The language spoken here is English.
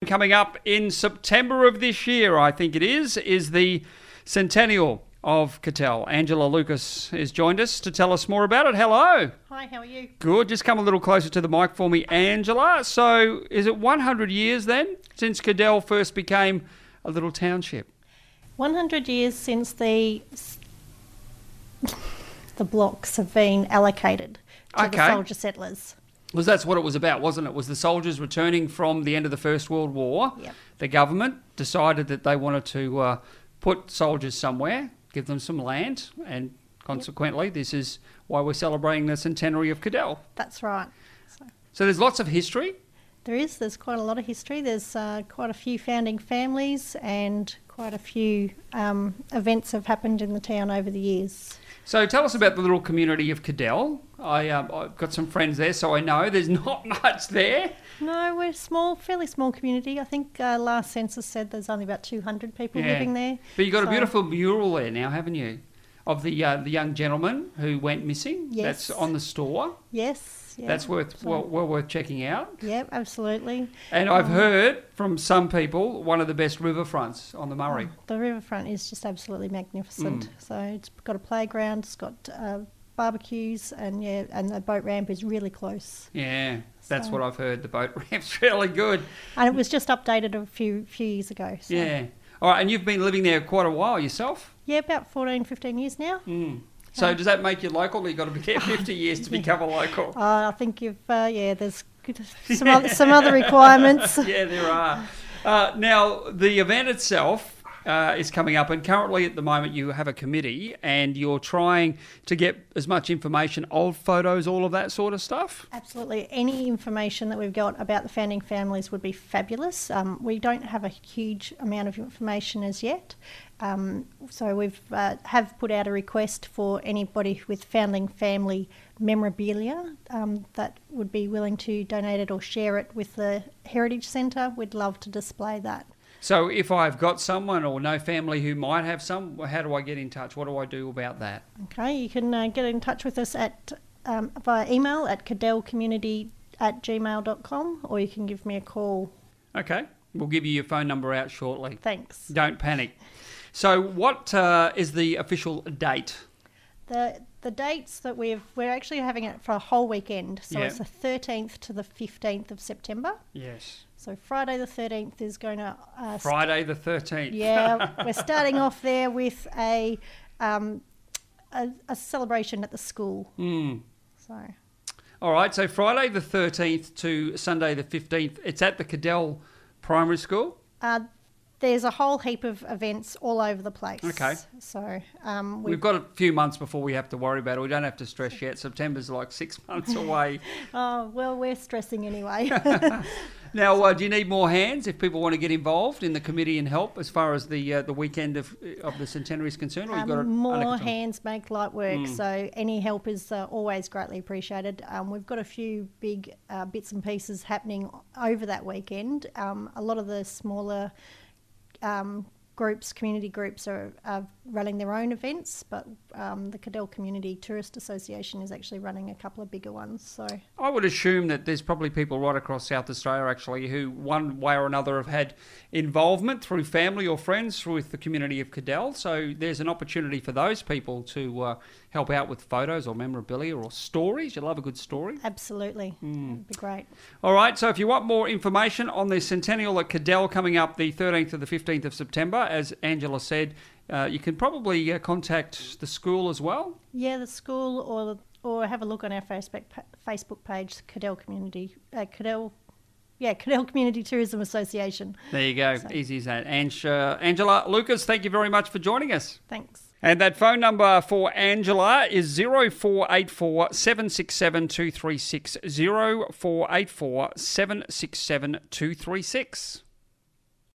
coming up in September of this year, I think it is the centennial of Cadell. Angela Lucas has joined us to tell us more about it. Hello. Hi, how are you? Good. Just come a little closer to the mic for me, Angela. So is it 100 years then since Cadell first became a little township? 100 years since the blocks have been allocated to the soldier settlers. Because that's what it was about, wasn't it? Was the soldiers returning from the end of the First World War. Yep. The government decided that they wanted to put soldiers somewhere, give them some land, and consequently this is why we're celebrating the centenary of Cadell. That's right. So there's lots of history. There's quite a lot of history. There's quite a few founding families and quite a few events have happened in the town over the years. So tell us about the little community of Cadell. I've got some friends there, so I know there's not much there. No, we're small, fairly small community. I think last census said there's only about 200 people living there. But you've got a beautiful mural there now, haven't you? Of the young gentleman who went missing. Yes. That's on the store. Yes. Yeah. That's well worth checking out. Yep, absolutely. And I've heard from some people one of the best riverfronts on the Murray. The riverfront is just absolutely magnificent. So it's got a playground, it's got barbecues, and the boat ramp is really close. Yeah, that's what I've heard. The boat ramp's really good. And it was just updated a few years ago. So. Yeah. All right, and you've been living there quite a while yourself? Yeah, about 14, 15 years now. So does that make you local, or you've got to be there 50 years to become a local? I think there's some other requirements. Yeah, there are. Now, the event itself is coming up, and currently at the moment you have a committee and you're trying to get as much information, old photos, all of that sort of stuff? Absolutely. Any information that we've got about the founding families would be fabulous. We don't have a huge amount of information as yet. So we've have put out a request for anybody with founding family memorabilia that would be willing to donate it or share it with the Heritage Centre. We'd love to display that. So if I've got someone or know family who might have some, how do I get in touch? What do I do about that? Okay, you can get in touch with us at via email at cadellcommunity@gmail.com, or you can give me a call. Okay, we'll give you your phone number out shortly. Thanks. Don't panic. So what is the official date? The dates that we're actually having it for a whole weekend. So it's the 13th to the 15th of September. Yes. So Friday the 13th is going to... Friday the 13th. Yeah, we're starting off there with a celebration at the school. So. All right, so Friday the 13th to Sunday the 15th, it's at the Cadell Primary School? There's a whole heap of events all over the place. Okay. So we've got a few months before we have to worry about it. We don't have to stress yet. September's like 6 months away. Oh, well, we're stressing anyway. Now, do you need more hands if people want to get involved in the committee and help as far as the weekend of the centenary is concerned? Or you've got more hands make light work, so any help is always greatly appreciated. We've got a few big bits and pieces happening over that weekend. A lot of the smaller community groups are running their own events, but the Cadell Community Tourist Association is actually running a couple of bigger ones. So I would assume that there's probably people right across South Australia actually who one way or another have had involvement through family or friends with the community of Cadell. So there's an opportunity for those people to help out with photos or memorabilia or stories. You love a good story. Absolutely. It'd be great. All right, so if you want more information on the centennial at Cadell coming up the 13th to the 15th of September, as Angela said, you can probably contact the school as well. Yeah, the school, or have a look on our Facebook page, Cadell Community Cadell Community Tourism Association. There you go, easy as that. Angela Lucas, thank you very much for joining us. Thanks. And that phone number for Angela is 0484 767 236, 0484 767 236.